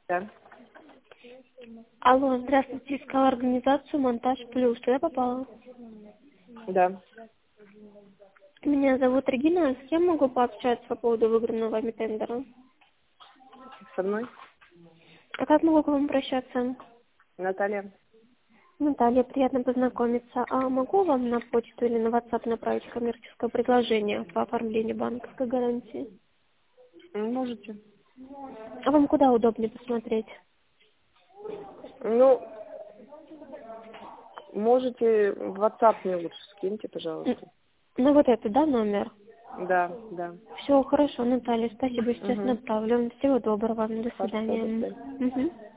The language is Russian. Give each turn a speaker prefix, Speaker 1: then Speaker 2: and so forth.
Speaker 1: Да.
Speaker 2: Алло, здравствуйте, искала организацию «Монтаж Плюс». Туда попала?
Speaker 1: Да.
Speaker 2: Меня зовут Регина. С кем могу пообщаться по поводу выигранного вами тендера?
Speaker 1: Со мной?
Speaker 2: А как могу к вам обращаться?
Speaker 1: Наталья.
Speaker 2: Наталья, приятно познакомиться. А могу вам на почту или на WhatsApp направить коммерческое предложение по оформлению банковской гарантии?
Speaker 1: Можете.
Speaker 2: А вам куда удобнее посмотреть?
Speaker 1: Ну, можете в WhatsApp мне лучше скиньте,
Speaker 2: М,
Speaker 1: пожалуйста.
Speaker 2: Ну вот это, да, номер?
Speaker 1: Да, да.
Speaker 2: Все, хорошо, Наталья, спасибо, сейчас
Speaker 1: Угу.
Speaker 2: направлю. Всего доброго, до
Speaker 1: Хорошо, до
Speaker 2: свидания.
Speaker 1: свидания.
Speaker 2: Мгм.